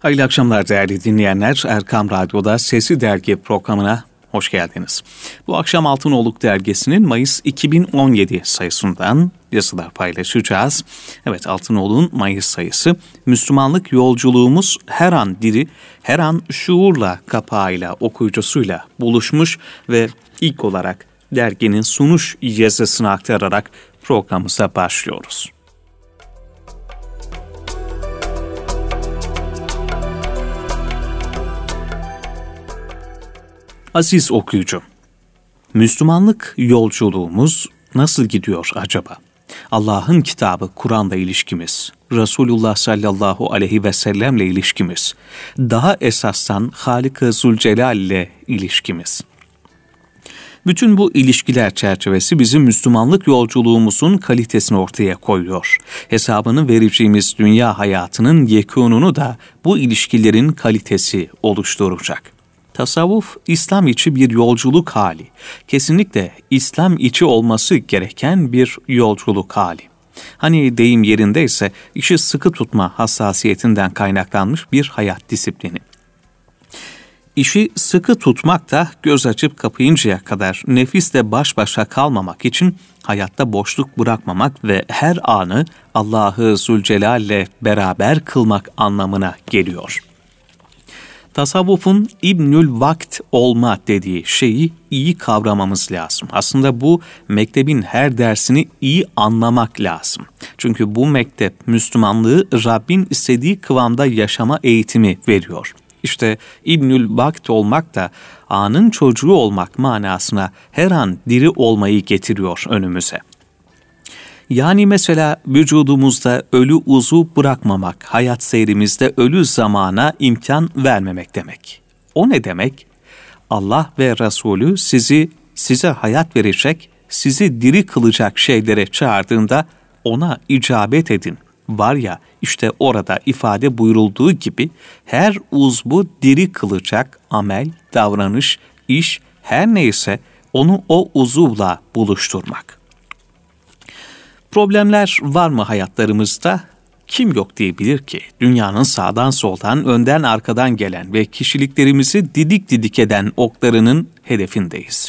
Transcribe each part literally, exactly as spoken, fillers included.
Hayırlı akşamlar değerli dinleyenler. Erkam Radyo'da Sesi Dergi programına hoş geldiniz. Bu akşam Altınoluk Dergisi'nin Mayıs iki bin on yedi sayısından yazılar paylaşacağız. Evet, Altınoluk'un Mayıs sayısı Müslümanlık yolculuğumuz her an diri, her an şuurla, kapağıyla, okuyucusuyla buluşmuş ve ilk olarak derginin sunuş yazısını aktararak programımıza başlıyoruz. Aziz okuyucu, Müslümanlık yolculuğumuz nasıl gidiyor acaba? Allah'ın kitabı Kur'an'la ilişkimiz, Resulullah sallallahu aleyhi ve sellemle ilişkimiz, daha esasdan Halik-i Zülcelal ile ilişkimiz. Bütün bu ilişkiler çerçevesi bizim Müslümanlık yolculuğumuzun kalitesini ortaya koyuyor. Hesabını vereceğimiz dünya hayatının yekûnunu da bu ilişkilerin kalitesi oluşturacak. Tasavvuf, İslam içi bir yolculuk hali. Kesinlikle İslam içi olması gereken bir yolculuk hali. Hani deyim yerindeyse işi sıkı tutma hassasiyetinden kaynaklanmış bir hayat disiplini. İşi sıkı tutmak da göz açıp kapayıncaya kadar nefisle baş başa kalmamak için hayatta boşluk bırakmamak ve her anı Allah'ı Zülcelal'le beraber kılmak anlamına geliyor. Tasavvufun İbnül Vakt olma dediği şeyi iyi kavramamız lazım. Aslında bu mektebin her dersini iyi anlamak lazım. Çünkü bu mektep Müslümanlığı Rabbin istediği kıvamda yaşama eğitimi veriyor. İşte İbnül Vakt olmak da anın çocuğu olmak manasına her an diri olmayı getiriyor önümüze. Yani mesela vücudumuzda ölü uzuv bırakmamak, hayat seyrimizde ölü zamana imkan vermemek demek. O ne demek? Allah ve Resulü sizi size hayat verecek, sizi diri kılacak şeylere çağırdığında ona icabet edin. Var ya, işte orada ifade buyurulduğu gibi her uzvu diri kılacak amel, davranış, iş her neyse onu o uzuvla buluşturmak. Problemler var mı hayatlarımızda? Kim yok diyebilir ki? Dünyanın sağdan soldan, önden arkadan gelen ve kişiliklerimizi didik didik eden oklarının hedefindeyiz.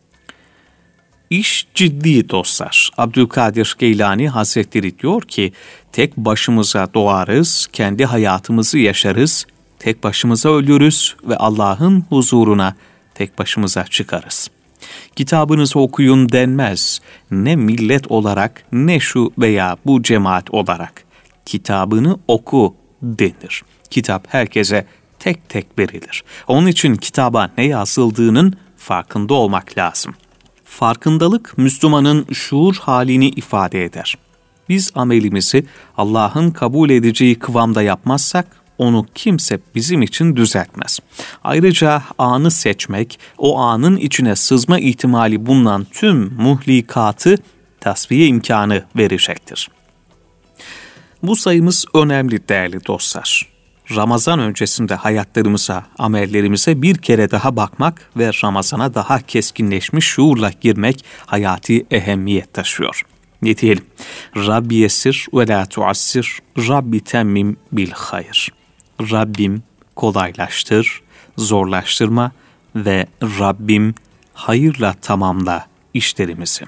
İş ciddi dostlar. Abdülkadir Geylani Hazretleri diyor ki, tek başımıza doğarız, kendi hayatımızı yaşarız, tek başımıza ölürüz ve Allah'ın huzuruna tek başımıza çıkarız. Kitabınızı okuyun denmez, ne millet olarak ne şu veya bu cemaat olarak. Kitabını oku denir. Kitap herkese tek tek verilir. Onun için kitaba ne yazıldığının farkında olmak lazım. Farkındalık Müslümanın şuur halini ifade eder. Biz amelimizi Allah'ın kabul edeceği kıvamda yapmazsak, onu kimse bizim için düzeltmez. Ayrıca anı seçmek, o anın içine sızma ihtimali bulunan tüm muhlikatı tasfiye imkanı verecektir. Bu sayımız önemli değerli dostlar. Ramazan öncesinde hayatlarımıza, amellerimize bir kere daha bakmak ve Ramazan'a daha keskinleşmiş şuurla girmek hayati ehemmiyet taşıyor. Ne diyelim? Rabbi yessir ve la tuassir, Rabbi temmim bil hayr. Rabbim kolaylaştır, zorlaştırma ve Rabbim hayırla tamamla işlerimizi.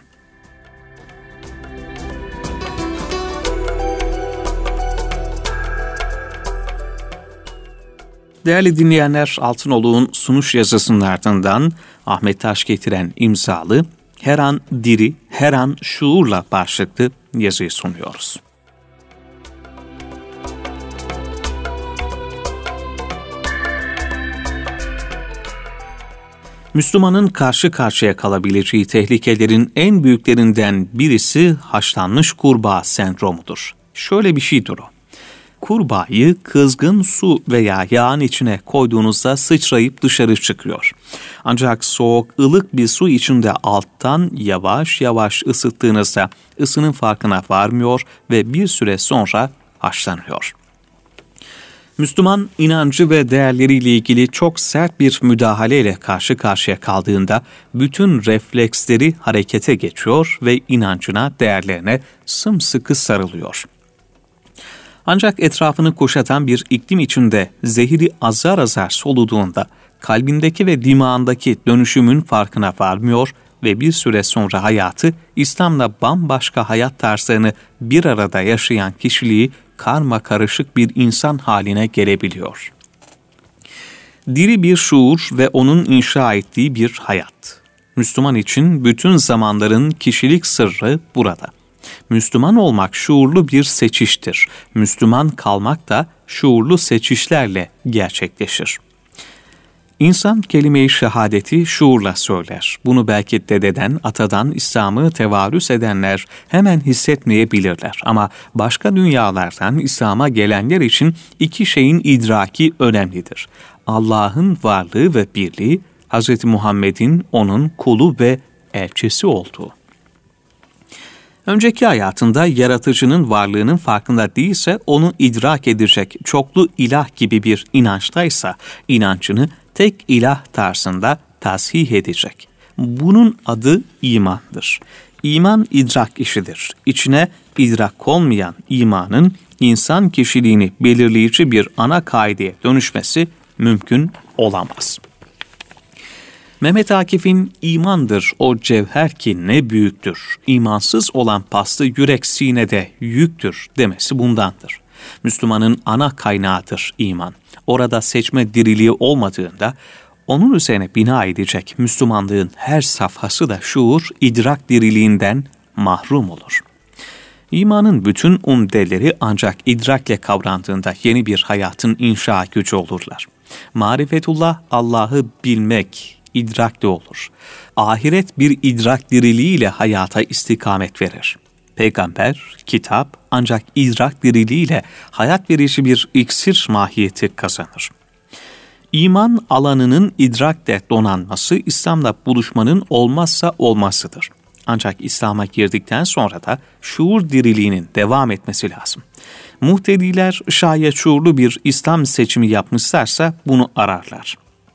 Değerli dinleyenler, Altınoluk'un sunuş yazısının ardından Ahmet Taş getiren imzalı Her an diri, her an şuurla başlıklı yazıyı sunuyoruz. Müslümanın karşı karşıya kalabileceği tehlikelerin en büyüklerinden birisi haşlanmış kurbağa sendromudur. Şöyle bir şeydir o. Kurbağayı kızgın su veya yağın içine koyduğunuzda sıçrayıp dışarı çıkıyor. Ancak soğuk, ılık bir su içinde alttan yavaş yavaş ısıttığınızda ısının farkına varmıyor ve bir süre sonra haşlanıyor. Müslüman inancı ve değerleriyle ilgili çok sert bir müdahaleyle karşı karşıya kaldığında bütün refleksleri harekete geçiyor ve inancına, değerlerine sımsıkı sarılıyor. Ancak etrafını kuşatan bir iklim içinde zehiri azar azar soluduğunda kalbindeki ve dimağındaki dönüşümün farkına varmıyor ve bir süre sonra hayatı İslam'la bambaşka hayat tarzlarını bir arada yaşayan kişiliği karma karışık bir insan haline gelebiliyor. Diri bir şuur ve onun inşa ettiği bir hayat. Müslüman için bütün zamanların kişilik sırrı burada. Müslüman olmak şuurlu bir seçiştir. Müslüman kalmak da şuurlu seçişlerle gerçekleşir. İnsan kelime-i şehadeti şuurla söyler. Bunu belki dededen, atadan İslam'ı tevarüs edenler hemen hissetmeyebilirler. Ama başka dünyalardan İslam'a gelenler için iki şeyin idraki önemlidir. Allah'ın varlığı ve birliği, Hz. Muhammed'in onun kulu ve elçisi olduğu. Önceki hayatında yaratıcının varlığının farkında değilse onu idrak edecek çoklu ilah gibi bir inançtaysa inancını tek ilah tarzında tasih edecek. Bunun adı imandır. İman idrak işidir. İçine idrak olmayan imanın insan kişiliğini belirleyici bir ana kaideye dönüşmesi mümkün olamaz. Mehmet Akif'in imandır o cevher ki ne büyüktür, imansız olan pastı yürek sinede yüktür demesi bundandır. Müslümanın ana kaynağıdır iman. Orada seçme diriliği olmadığında onun üzerine bina edecek Müslümanlığın her safhası da şuur, idrak diriliğinden mahrum olur. İmanın bütün umdeleri ancak idrakle kavrandığında yeni bir hayatın inşa gücü olurlar. Marifetullah Allah'ı bilmek, idrakle olur. Ahiret bir idrak diriliğiyle hayata istikamet verir. Peygamber, kitap ancak idrak diriliğiyle hayat verici bir iksir mahiyeti kazanır. İman alanının idrakle donanması İslam'la buluşmanın olmazsa olmazıdır. Ancak İslam'a girdikten sonra da şuur diriliğinin devam etmesi lazım. Muhtediler şayet şuurlu bir İslam seçimi yapmışlarsa bunu ararlar.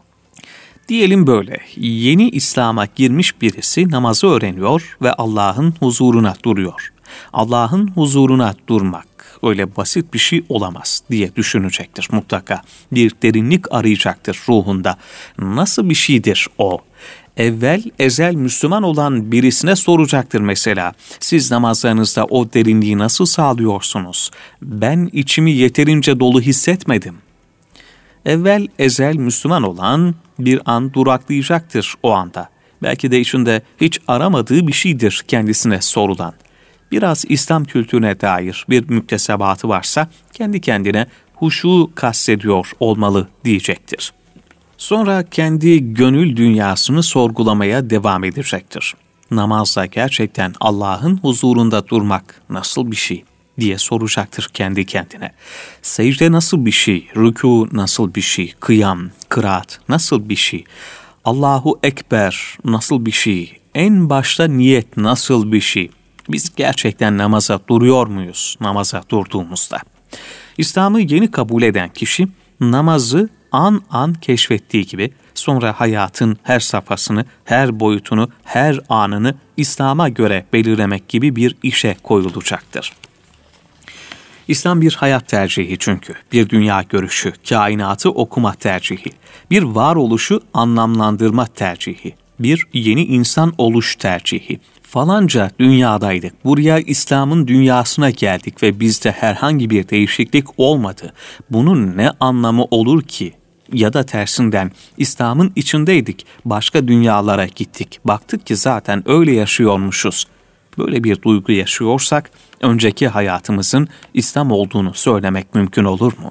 Diyelim böyle, yeni İslam'a girmiş birisi namazı öğreniyor ve Allah'ın huzuruna duruyor. Allah'ın huzuruna durmak öyle basit bir şey olamaz diye düşünecektir mutlaka. Bir derinlik arayacaktır ruhunda. Nasıl bir şeydir o? Evvel ezel Müslüman olan birisine soracaktır mesela. Siz namazlarınızda o derinliği nasıl sağlıyorsunuz? Ben içimi yeterince dolu hissetmedim. Evvel ezel Müslüman olan bir an duraklayacaktır o anda. Belki de içinde hiç aramadığı bir şeydir kendisine sorulan. Biraz İslam kültürüne dair bir müktesebatı varsa kendi kendine huşu kastediyor olmalı diyecektir. Sonra kendi gönül dünyasını sorgulamaya devam edecektir. Namazda gerçekten Allah'ın huzurunda durmak nasıl bir şey diye soracaktır kendi kendine. Secde nasıl bir şey, rükû nasıl bir şey, kıyam, kıraat nasıl bir şey, Allahu Ekber nasıl bir şey, en başta niyet nasıl bir şey. Biz gerçekten namaza duruyor muyuz namaza durduğumuzda? İslam'ı yeni kabul eden kişi namazı an an keşfettiği gibi sonra hayatın her safhasını, her boyutunu, her anını İslam'a göre belirlemek gibi bir işe koyulacaktır. İslam bir hayat tercihi çünkü, bir dünya görüşü, kainatı okuma tercihi, bir varoluşu anlamlandırma tercihi, bir yeni insan oluş tercihi. Falanca dünyadaydık, buraya İslam'ın dünyasına geldik ve bizde herhangi bir değişiklik olmadı. Bunun ne anlamı olur ki? Ya da tersinden İslam'ın içindeydik, başka dünyalara gittik, baktık ki zaten öyle yaşıyormuşuz. Böyle bir duygu yaşıyorsak, önceki hayatımızın İslam olduğunu söylemek mümkün olur mu?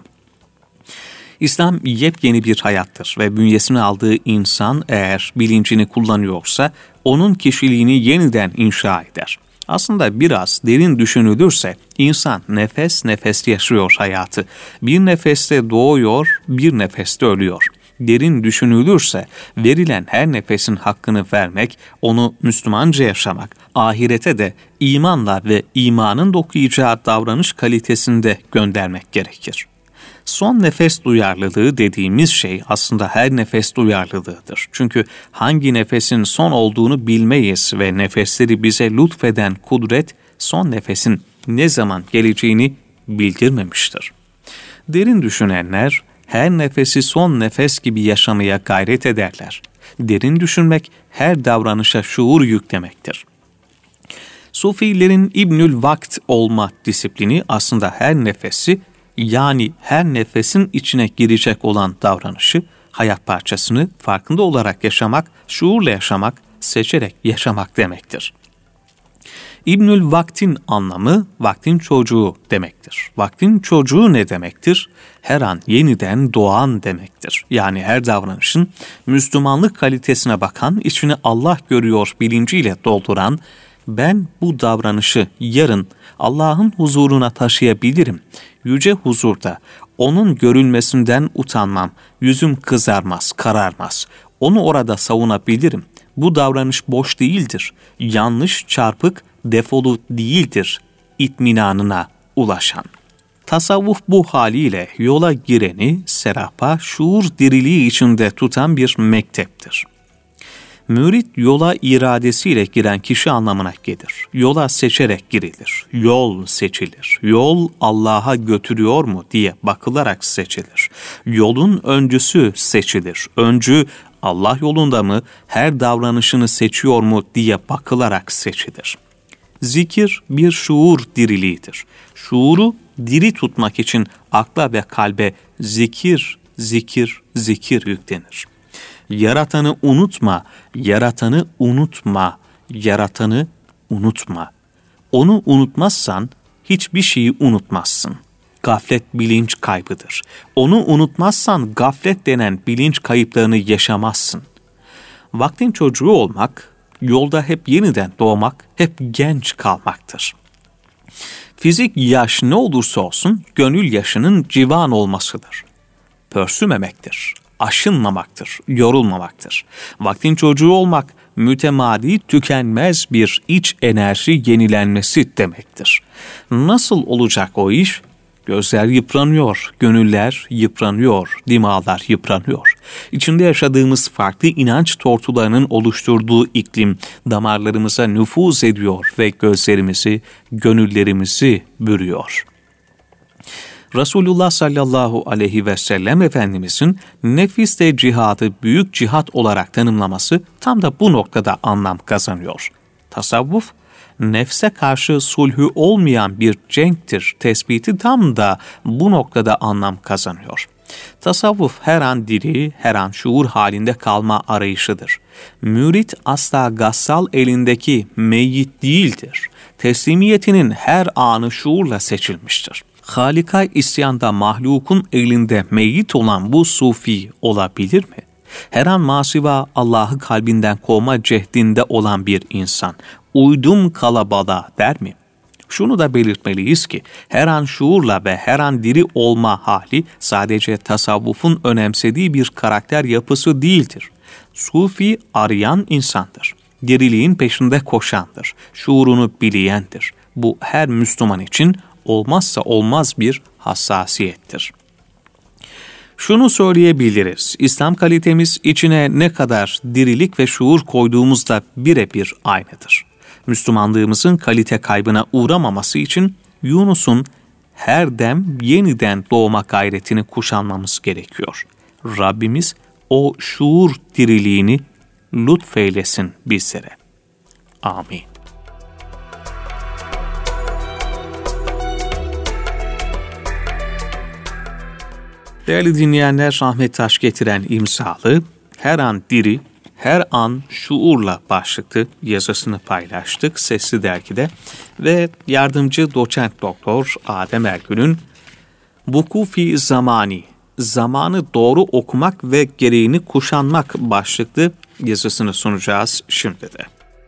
İslam yepyeni bir hayattır ve bünyesine aldığı insan eğer bilincini kullanıyorsa, onun kişiliğini yeniden inşa eder. Aslında biraz derin düşünülürse, insan nefes nefes yaşıyor hayatı. Bir nefeste doğuyor, bir nefeste ölüyor. Derin düşünülürse, verilen her nefesin hakkını vermek, onu Müslümanca yaşamak, ahirete de imanla ve imanın dokuyacağı davranış kalitesinde göndermek gerekir. Son nefes duyarlılığı dediğimiz şey aslında her nefes duyarlılığıdır. Çünkü hangi nefesin son olduğunu bilmeyiz ve nefesleri bize lütfeden kudret, son nefesin ne zaman geleceğini bildirmemiştir. Derin düşünenler her nefesi son nefes gibi yaşamaya gayret ederler. Derin düşünmek her davranışa şuur yüklemektir. Sufilerin İbnül Vakt olma disiplini aslında her nefesi, yani her nefesin içine girecek olan davranışı, hayat parçasını farkında olarak yaşamak, şuurla yaşamak, seçerek yaşamak demektir. İbnül Vakt'in anlamı vaktin çocuğu demektir. Vaktin çocuğu ne demektir? Her an yeniden doğan demektir. Yani her davranışın Müslümanlık kalitesine bakan, içini Allah görüyor bilinciyle dolduran, ben bu davranışı yarın Allah'ın huzuruna taşıyabilirim. Yüce huzurda onun görülmesinden utanmam, yüzüm kızarmaz, kararmaz. Onu orada savunabilirim. Bu davranış boş değildir, yanlış, çarpık, defolu değildir itminanına ulaşan. Tasavvuf bu haliyle yola gireni serapa, şuur diriliği içinde tutan bir mekteptir. Mürit yola iradesiyle giren kişi anlamına gelir. Yola seçerek girilir. Yol seçilir. Yol Allah'a götürüyor mu diye bakılarak seçilir. Yolun öncüsü seçilir. Öncü Allah yolunda mı, her davranışını seçiyor mu diye bakılarak seçilir. Zikir bir şuur diriliğidir. Şuuru diri tutmak için akla ve kalbe zikir, zikir, zikir yüklenir. Yaratanı unutma, yaratanı unutma, yaratanı unutma. Onu unutmazsan hiçbir şeyi unutmazsın. Gaflet bilinç kaybıdır. Onu unutmazsan gaflet denen bilinç kayıplarını yaşamazsın. Vaktin çocuğu olmak, yolda hep yeniden doğmak, hep genç kalmaktır. Fizik yaş ne olursa olsun gönül yaşının civan olmasıdır. Pörsümemektir, aşınmamaktır, yorulmamaktır. Vaktin çocuğu olmak, mütemadi tükenmez bir iç enerji yenilenmesi demektir. Nasıl olacak o iş? Gözler yıpranıyor, gönüller yıpranıyor, dimağlar yıpranıyor. İçinde yaşadığımız farklı inanç tortularının oluşturduğu iklim damarlarımıza nüfuz ediyor ve gözlerimizi, gönüllerimizi bürüyor. Resulullah sallallahu aleyhi ve sellem Efendimizin nefiste cihadı büyük cihat olarak tanımlaması tam da bu noktada anlam kazanıyor. Tasavvuf, nefse karşı sulhü olmayan bir cenktir tespiti tam da bu noktada anlam kazanıyor. Tasavvuf her an diri, her an şuur halinde kalma arayışıdır. Mürit asla gassal elindeki meyyit değildir. Teslimiyetinin her anı şuurla seçilmiştir. Halika isyanda mahlukun elinde meyyit olan bu sufi olabilir mi? Her an masiva Allah'ı kalbinden kovma cehdinde olan bir insan, uydum kalabalığa der mi? Şunu da belirtmeliyiz ki, her an şuurla ve her an diri olma hali sadece tasavvufun önemsediği bir karakter yapısı değildir. Sufi arayan insandır. Diriliğin peşinde koşandır. Şuurunu bileyendir. Bu her Müslüman için olmazsa olmaz bir hassasiyettir. Şunu söyleyebiliriz, İslam kalitemiz içine ne kadar dirilik ve şuur koyduğumuzda birebir aynıdır. Müslümanlığımızın kalite kaybına uğramaması için Yunus'un her dem yeniden doğma gayretini kuşanmamız gerekiyor. Rabbimiz o şuur diriliğini lütfeylesin bizlere. Amin. Değerli dinleyenler, Rahmet Taş getiren imzalı, her an diri, her an şuurla başlıklı yazısını paylaştık Sesli Dergi'de ve yardımcı doçent doktor Adem Ergün'ün Vukufi Zamani, zamanı doğru okumak ve gereğini kuşanmak başlıklı yazısını sunacağız şimdi de.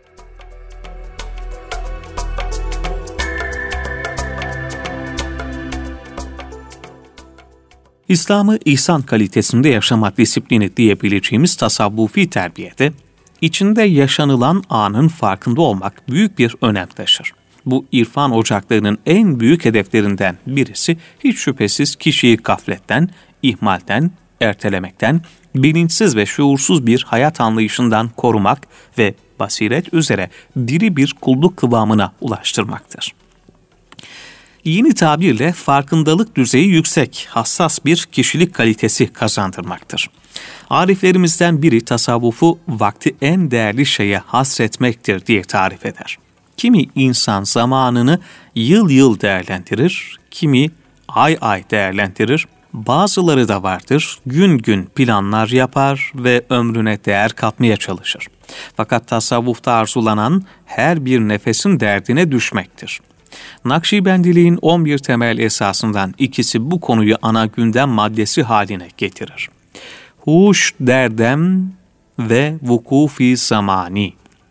İslam'ı ihsan kalitesinde yaşama disiplini diyebileceğimiz tasavvufi terbiyede, içinde yaşanılan anın farkında olmak büyük bir önem taşır. Bu irfan ocaklarının en büyük hedeflerinden birisi hiç şüphesiz kişiyi gafletten, ihmalden, ertelemekten, bilinçsiz ve şuursuz bir hayat anlayışından korumak ve basiret üzere diri bir kulluk kıvamına ulaştırmaktır. Yeni tabirle farkındalık düzeyi yüksek, hassas bir kişilik kalitesi kazandırmaktır. Ariflerimizden biri tasavvufu vakti en değerli şeye hasretmektir diye tarif eder. Kimi insan zamanını yıl yıl değerlendirir, kimi ay ay değerlendirir, bazıları da vardır gün gün planlar yapar ve ömrüne değer katmaya çalışır. Fakat tasavvufta arzulanan her bir nefesin derdine düşmektir. Nakşibendiliğin on bir temel esasından ikisi bu konuyu ana gündem maddesi haline getirir. Huş derdem ve vukufi zamani.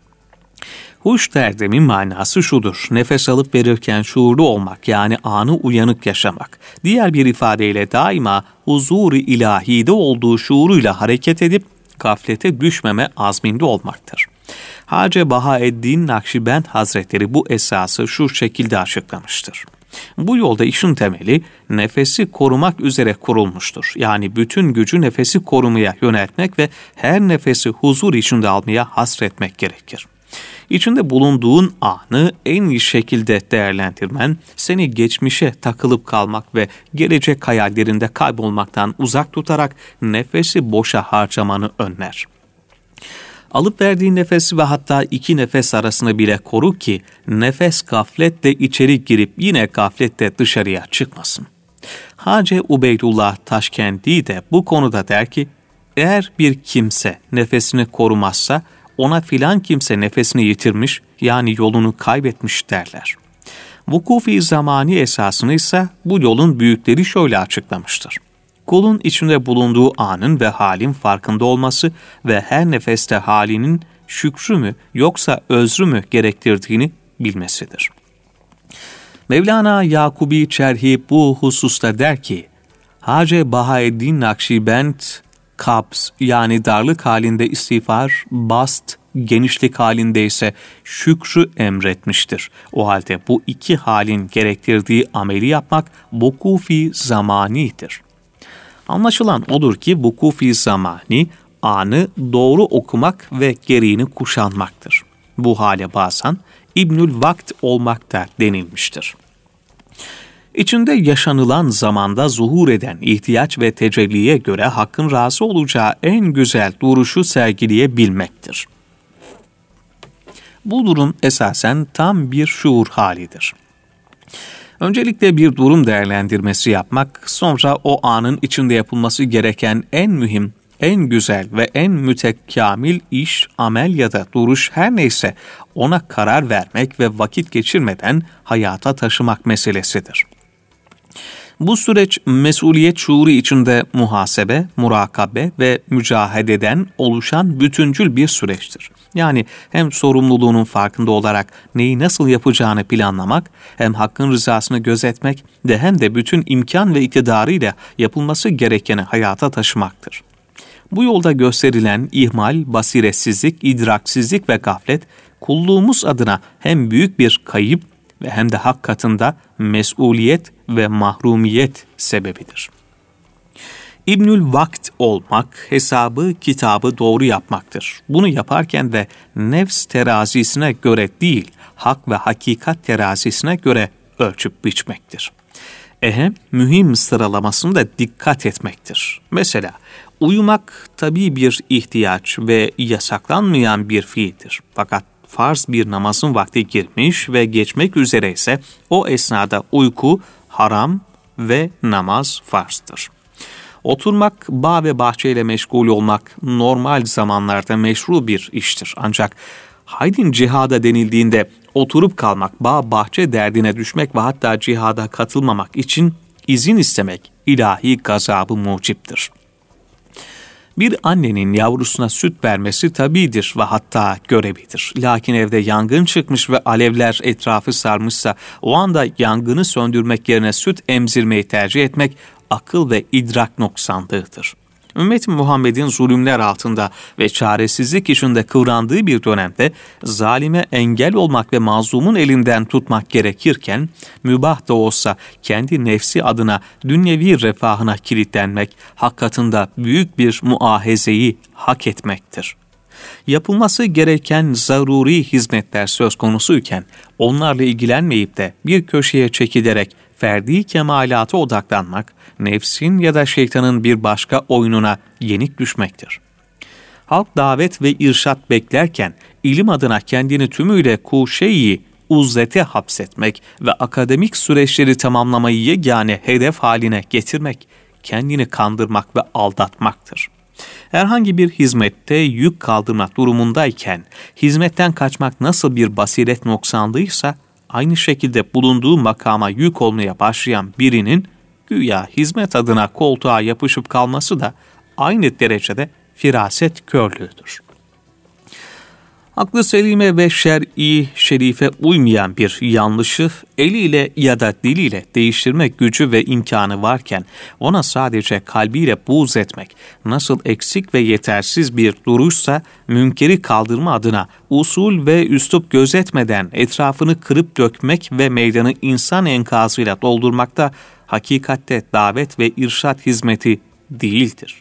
Huş derdemin manası şudur: nefes alıp verirken şuurlu olmak, yani anı uyanık yaşamak. Diğer bir ifadeyle daima huzur-i ilahide olduğu şuuruyla hareket edip gaflete düşmeme azminde olmaktır. Hacı Bahaeddin Nakşibend Hazretleri bu esası şu şekilde açıklamıştır. Bu yolda işin temeli nefesi korumak üzere kurulmuştur. Yani bütün gücü nefesi korumaya yöneltmek ve her nefesi huzur içinde almaya hasretmek gerekir. İçinde bulunduğun anı en iyi şekilde değerlendirmen, seni geçmişe takılıp kalmak ve gelecek hayallerinde kaybolmaktan uzak tutarak nefesi boşa harcamanı önler. Alıp verdiğin nefesi ve hatta iki nefes arasını bile koru ki nefes gafletle içeri girip yine gafletle dışarıya çıkmasın. Hacı Ubeydullah Taşkendi de bu konuda der ki, eğer bir kimse nefesini korumazsa ona filan kimse nefesini yitirmiş, yani yolunu kaybetmiş derler. Vukufi zamani esasını ise bu yolun büyükleri şöyle açıklamıştır. Kulun içinde bulunduğu anın ve halin farkında olması ve her nefeste halinin şükrü mü yoksa özrü mü gerektirdiğini bilmesidir. Mevlana Yakubi Çerhi bu hususta der ki, Hacı Bahaeddin Nakşibend, kabz yani darlık halinde istiğfar, bast, genişlik halinde ise şükrü emretmiştir. O halde bu iki halin gerektirdiği ameli yapmak vukufi zamanidir. Anlaşılan odur ki vukufi zamani, anı doğru okumak ve gereğini kuşanmaktır. Bu hale bazen İbnül Vakt olmak da denilmiştir. İçinde yaşanılan zamanda zuhur eden ihtiyaç ve tecelliye göre Hakk'ın razı olacağı en güzel duruşu sergileyebilmektir. Bu durum esasen tam bir şuur halidir. Öncelikle bir durum değerlendirmesi yapmak, sonra o anın içinde yapılması gereken en mühim, en güzel ve en mütekamil iş, amel ya da duruş her neyse ona karar vermek ve vakit geçirmeden hayata taşımak meselesidir. Bu süreç mesuliyet şuuru içinde muhasebe, murakabe ve mücahededen oluşan bütüncül bir süreçtir. Yani hem sorumluluğunun farkında olarak neyi nasıl yapacağını planlamak, hem Hakk'ın rızasını gözetmek ve hem de bütün imkan ve iktidarıyla yapılması gerekeni hayata taşımaktır. Bu yolda gösterilen ihmal, basiretsizlik, idraksizlik ve gaflet, kulluğumuz adına hem büyük bir kayıp ve hem de hak katında mesuliyet ve mahrumiyet sebebidir. İbnül Vakt olmak, hesabı, kitabı doğru yapmaktır. Bunu yaparken de nefs terazisine göre değil, hak ve hakikat terazisine göre ölçüp biçmektir. Ehem, mühim sıralamasında dikkat etmektir. Mesela, uyumak tabii bir ihtiyaç ve yasaklanmayan bir fiildir. Fakat farz bir namazın vakti girmiş ve geçmek üzere ise o esnada uyku haram ve namaz farzdır. Oturmak, bağ ve bahçeyle meşgul olmak normal zamanlarda meşru bir iştir. Ancak haydin cihada denildiğinde oturup kalmak, bağ bahçe derdine düşmek ve hatta cihada katılmamak için izin istemek ilahi gazabı muciptir. Bir annenin yavrusuna süt vermesi tabidir ve hatta görevidir. Lakin evde yangın çıkmış ve alevler etrafı sarmışsa o anda yangını söndürmek yerine süt emzirmeyi tercih etmek akıl ve idrak noksanlığıdır. Ümmet-i Muhammed'in zulümler altında ve çaresizlik içinde kıvrandığı bir dönemde zalime engel olmak ve mazlumun elinden tutmak gerekirken, mübah da olsa kendi nefsi adına dünyevi refahına kilitlenmek, hak katında büyük bir muahezeyi hak etmektir. Yapılması gereken zaruri hizmetler söz konusuyken, onlarla ilgilenmeyip de bir köşeye çekilerek ferdi kemalata odaklanmak, nefsin ya da şeytanın bir başka oyununa yenik düşmektir. Halk davet ve irşat beklerken, ilim adına kendini tümüyle kuşe-i uzzete hapsetmek ve akademik süreçleri tamamlamayı yegane hedef haline getirmek, kendini kandırmak ve aldatmaktır. Herhangi bir hizmette yük kaldırmak durumundayken, hizmetten kaçmak nasıl bir basiret noksanlığıysa, aynı şekilde bulunduğu makama yük olmaya başlayan birinin, güya hizmet adına koltuğa yapışıp kalması da aynı derecede firaset körlüğüdür. Aklı selime ve şer'i şerife uymayan bir yanlışı eliyle ya da diliyle değiştirmek gücü ve imkanı varken ona sadece kalbiyle buğz etmek nasıl eksik ve yetersiz bir duruşsa, münkeri kaldırma adına usul ve üslup gözetmeden etrafını kırıp dökmek ve meydanı insan enkazıyla doldurmak da hakikatte davet ve irşat hizmeti değildir.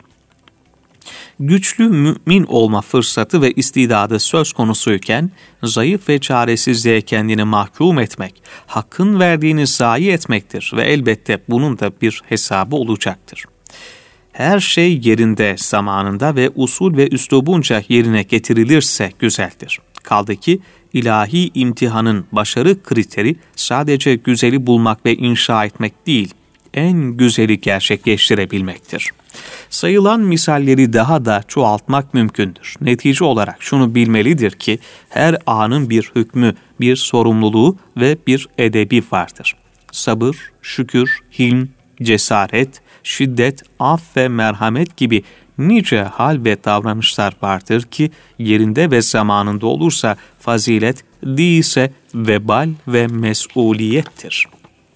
Güçlü mümin olma fırsatı ve istidadı söz konusuyken, zayıf ve çaresizliğe kendini mahkum etmek, hakkın verdiğini zayi etmektir ve elbette bunun da bir hesabı olacaktır. Her şey yerinde, zamanında ve usul ve üslubunca yerine getirilirse güzeldir. Kaldı ki, ilahi imtihanın başarı kriteri sadece güzeli bulmak ve inşa etmek değil, en güzeli gerçekleştirebilmektir. Sayılan misalleri daha da çoğaltmak mümkündür. Netice olarak şunu bilmelidir ki, her anın bir hükmü, bir sorumluluğu ve bir edebi vardır. Sabır, şükür, hilm, cesaret, şiddet, af ve merhamet gibi nice hal ve davranışlar vardır ki, yerinde ve zamanında olursa fazilet, değilse vebal ve mesuliyettir.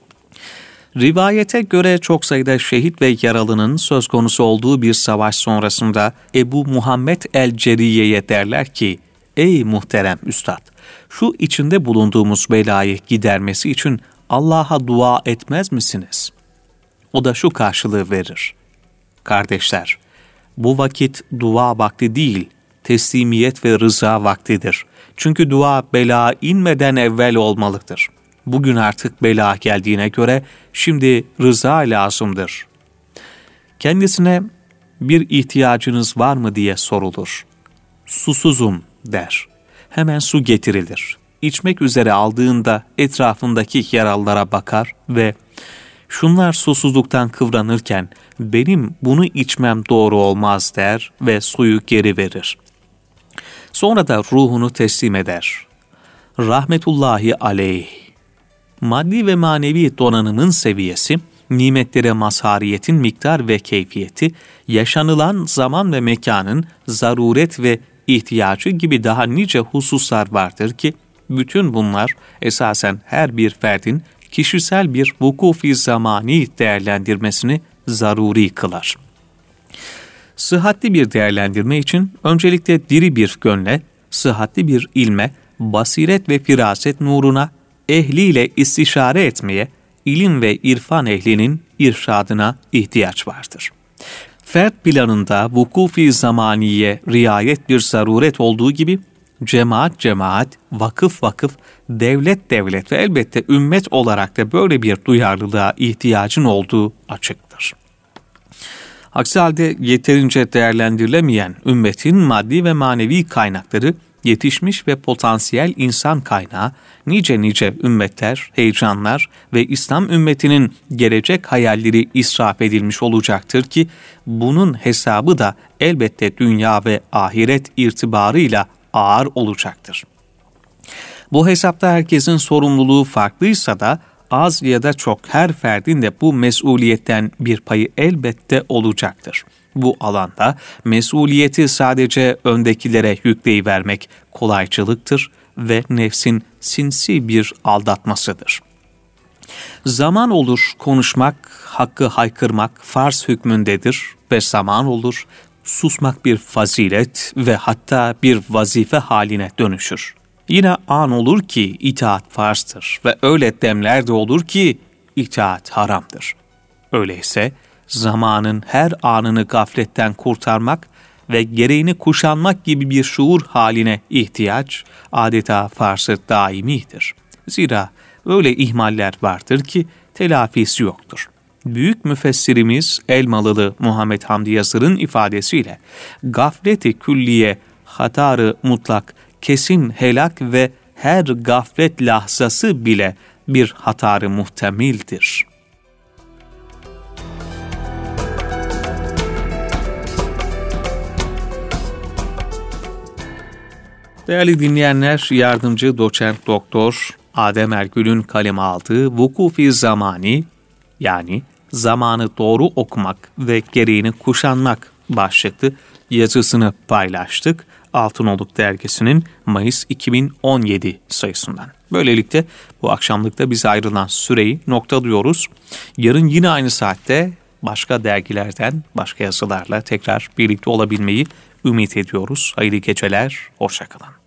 Rivayete göre çok sayıda şehit ve yaralının söz konusu olduğu bir savaş sonrasında Ebu Muhammed el-Ceriye'ye derler ki, ''Ey muhterem üstad, şu içinde bulunduğumuz belayı gidermesi için Allah'a dua etmez misiniz?'' O da şu karşılığı verir: ''Kardeşler, bu vakit dua vakti değil, teslimiyet ve rıza vaktidir. Çünkü dua bela inmeden evvel olmalıdır. Bugün artık bela geldiğine göre şimdi rıza lazımdır.'' Kendisine bir ihtiyacınız var mı diye sorulur. Susuzum der. Hemen su getirilir. İçmek üzere aldığında etrafındaki yaralılara bakar ve şunlar susuzluktan kıvranırken benim bunu içmem doğru olmaz der ve suyu geri verir. Sonra da ruhunu teslim eder. Rahmetullahi aleyh. Maddi ve manevi donanımın seviyesi, nimetlere mazhariyetin miktar ve keyfiyeti, yaşanılan zaman ve mekanın zaruret ve ihtiyacı gibi daha nice hususlar vardır ki, bütün bunlar esasen her bir ferdin kişisel bir vukufi zamani değerlendirmesini zaruri kılar. Sıhhatli bir değerlendirme için öncelikle diri bir gönle, sıhhatli bir ilme, basiret ve firaset nuruna, ehliyle istişare etmeye, ilim ve irfan ehlinin irşadına ihtiyaç vardır. Fert planında vukufi zamaniye riayet bir zaruret olduğu gibi, cemaat cemaat, vakıf vakıf, devlet devlet ve elbette ümmet olarak da böyle bir duyarlılığa ihtiyacın olduğu açıktır. Aksi halde yeterince değerlendirilemeyen ümmetin maddi ve manevi kaynakları, yetişmiş ve potansiyel insan kaynağı, nice nice ümmetler, heyecanlar ve İslam ümmetinin gelecek hayalleri israf edilmiş olacaktır ki, bunun hesabı da elbette dünya ve ahiret irtibarıyla ağır olacaktır. Bu hesapta herkesin sorumluluğu farklıysa da, az ya da çok her ferdin de bu mesuliyetten bir payı elbette olacaktır. Bu alanda mesuliyeti sadece öndekilere yükleyivermek kolaycılıktır ve nefsin sinsi bir aldatmasıdır. Zaman olur konuşmak, hakkı haykırmak farz hükmündedir ve zaman olur susmak bir fazilet ve hatta bir vazife haline dönüşür. Yine an olur ki itaat farzdır ve öyle demler de olur ki itaat haramdır. Öyleyse zamanın her anını gafletten kurtarmak ve gereğini kuşanmak gibi bir şuur haline ihtiyaç adeta farz-ı daimidir. Zira öyle ihmaller vardır ki telafisi yoktur. Büyük müfessirimiz Elmalılı Muhammed Hamdi Yazır'ın ifadesiyle gaflet-i külliye, hatarı mutlak, kesin helak ve her gaflet lahzası bile bir hatarı muhtemildir. Değerli dinleyenler, yardımcı doçent doktor Adem Ergül'ün kaleme aldığı Vukufi Zamani, yani zamanı doğru okumak ve gereğini kuşanmak başlıklı yazısını paylaştık. Altınoluk Dergisi'nin Mayıs iki bin on yedi sayısından. Böylelikle bu akşamlıkta bize ayrılan süreyi noktalıyoruz. Yarın yine aynı saatte başka dergilerden, başka yazılarla tekrar birlikte olabilmeyi ümit ediyoruz. Hayırlı geceler, hoşça kalın.